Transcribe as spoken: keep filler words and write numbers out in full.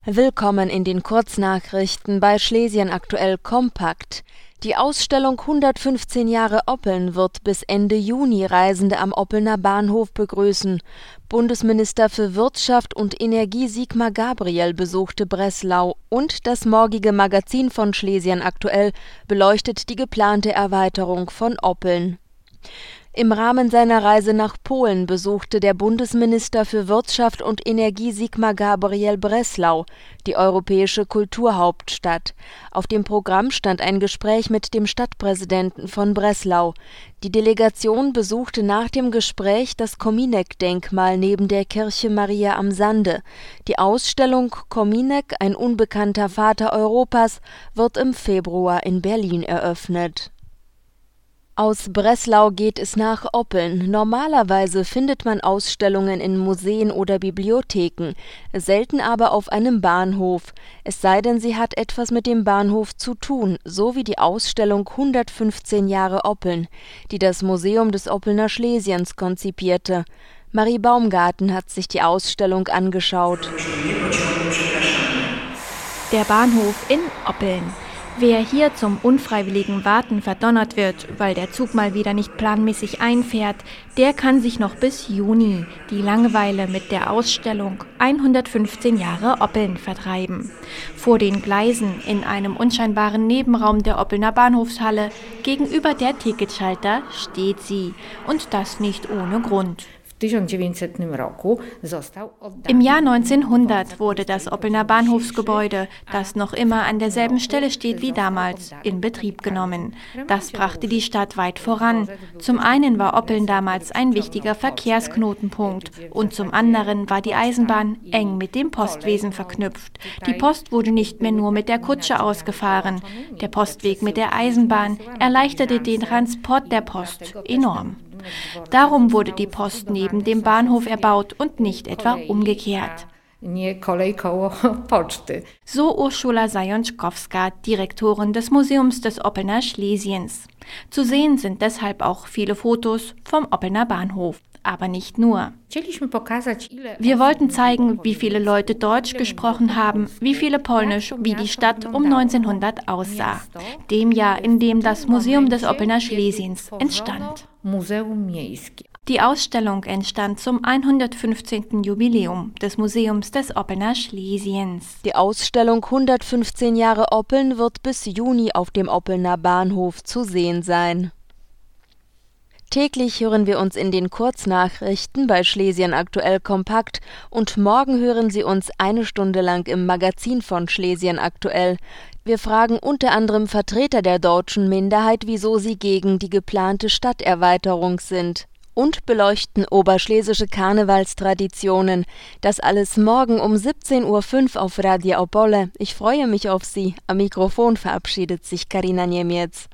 Willkommen in den Kurznachrichten bei Schlesien aktuell kompakt. Die Ausstellung hundertfünfzehn Jahre Oppeln wird bis Ende Juni Reisende am Oppelner Bahnhof begrüßen. Bundesminister für Wirtschaft und Energie Sigmar Gabriel besuchte Breslau und das morgige Magazin von Schlesien aktuell beleuchtet die geplante Erweiterung von Oppeln. Im Rahmen seiner Reise nach Polen besuchte der Bundesminister für Wirtschaft und Energie Sigmar Gabriel Breslau, die europäische Kulturhauptstadt. Auf dem Programm stand ein Gespräch mit dem Stadtpräsidenten von Breslau. Die Delegation besuchte nach dem Gespräch das Kominek-Denkmal neben der Kirche Maria am Sande. Die Ausstellung Kominek, ein unbekannter Vater Europas, wird im Februar in Berlin eröffnet. Aus Breslau geht es nach Oppeln. Normalerweise findet man Ausstellungen in Museen oder Bibliotheken, selten aber auf einem Bahnhof. Es sei denn, sie hat etwas mit dem Bahnhof zu tun, so wie die Ausstellung hundertfünfzehn Jahre Oppeln, die das Museum des Oppelner Schlesiens konzipierte. Marie Baumgarten hat sich die Ausstellung angeschaut. Der Bahnhof in Oppeln. Wer hier zum unfreiwilligen Warten verdonnert wird, weil der Zug mal wieder nicht planmäßig einfährt, der kann sich noch bis Juni die Langeweile mit der Ausstellung hundertfünfzehn Jahre Oppeln vertreiben. Vor den Gleisen in einem unscheinbaren Nebenraum der Oppelner Bahnhofshalle gegenüber der Ticketschalter steht sie, und das nicht ohne Grund. Im Jahr neunzehnhundert wurde das Oppelner Bahnhofsgebäude, das noch immer an derselben Stelle steht wie damals, in Betrieb genommen. Das brachte die Stadt weit voran. Zum einen war Oppeln damals ein wichtiger Verkehrsknotenpunkt und zum anderen war die Eisenbahn eng mit dem Postwesen verknüpft. Die Post wurde nicht mehr nur mit der Kutsche ausgefahren. Der Postweg mit der Eisenbahn erleichterte den Transport der Post enorm. Darum wurde die Post neben dem Bahnhof erbaut und nicht etwa umgekehrt. So Urszula Zajączkowska, Direktorin des Museums des Oppelner Schlesiens. Zu sehen sind deshalb auch viele Fotos vom Oppelner Bahnhof. Aber nicht nur. Wir wollten zeigen, wie viele Leute Deutsch gesprochen haben, wie viele Polnisch, wie die Stadt um neunzehnhundert aussah. Dem Jahr, in dem das Museum des Oppelner Schlesiens entstand. Die Ausstellung entstand zum hundertfünfzehnten Jubiläum des Museums des Oppelner Schlesiens. Die Ausstellung hundertfünfzehn Jahre Oppeln wird bis Juni auf dem Oppelner Bahnhof zu sehen sein. Täglich hören wir uns in den Kurznachrichten bei Schlesien aktuell kompakt und morgen hören Sie uns eine Stunde lang im Magazin von Schlesien aktuell. Wir fragen unter anderem Vertreter der deutschen Minderheit, wieso sie gegen die geplante Stadterweiterung sind. Und beleuchten oberschlesische Karnevalstraditionen. Das alles morgen um siebzehn Uhr fünf auf Radio Opole. Ich freue mich auf Sie. Am Mikrofon verabschiedet sich Karina Niemiec.